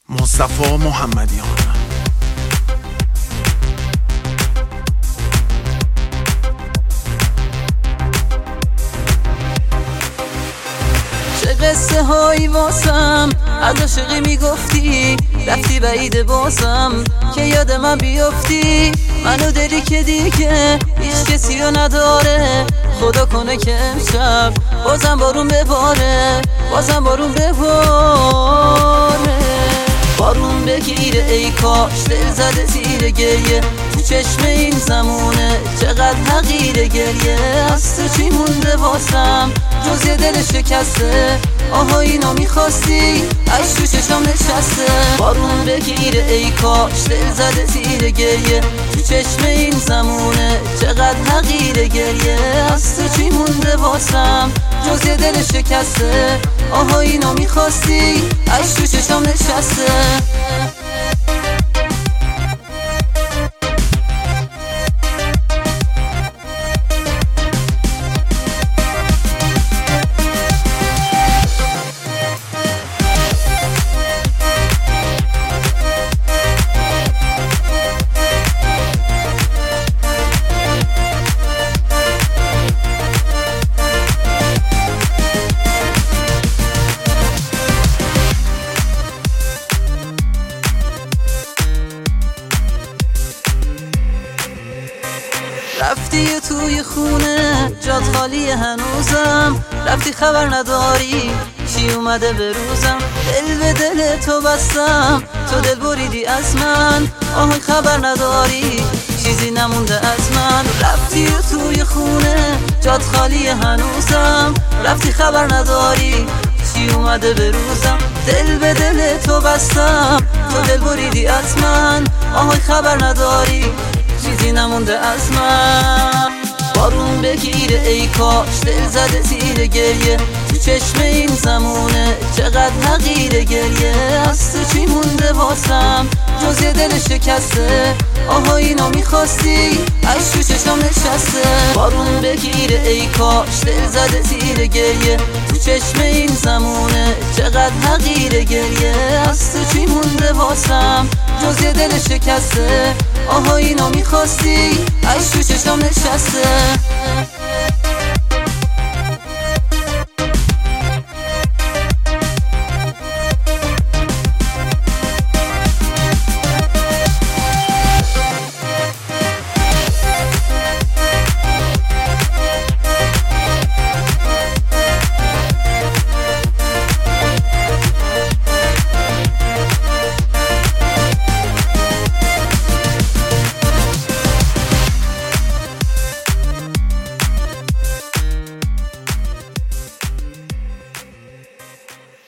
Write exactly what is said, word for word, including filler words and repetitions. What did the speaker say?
مصطفی محمدیان. چه قصه هایی واسم از عاشقی میگفتی، رفتی بعید بازم که یاد من بیافتی. منو دلی که دیگه هیچ کسی رو نداره، خدا کنه که امشب بازم بارون بباره، بازم بارون بباره. بارون بگیره ای کاش، دل زده زیر گریه تو چشم این زمونه، چقدر حقیره گریه. از تو چی مونده واسم جز یه دل شکسته، آها اینو میخواستی عشق تو چشم نشسته. بارون بگیره ای کاش، دل زده زیر گریه تو چشم این زمونه، چقدر حقیره گریه. از تو چی مونده واسم جز یه دل شکسته، آها اینو میخواستی عشق تو چشم نشسته. رفتی توی خونه جات خالی هنوزم، رفتی خبر نداری چی اومده به روزم. دل به دل تو بستم تو دل بریدی از من، آهای خبر نداری چیزی نمونده از من. رفتی توی خونه جات خالی هنوزم، رفتی خبر نداری چی اومده به روزم. دل به دل تو بستم تو دل بریدی از من، آهای خبر نداری چیزی نمونده از من. بارون بگیره ای کاش، دل زده زیر گریه تو چشم این زمونه، چقدر حقیره گریه. از تو چی مونده واسم جز یه دل شکسته، آها اینو میخواستی عشق تو چشم نشسته. بارون بگیره ای کاش، دل زده زیر گریه تو چشم این زمونه، چقدر حقیره گریه. از تو چی مونده واسم جز یه دل شکسته، آها اینو میخواستی عشق تو چشم نشسته.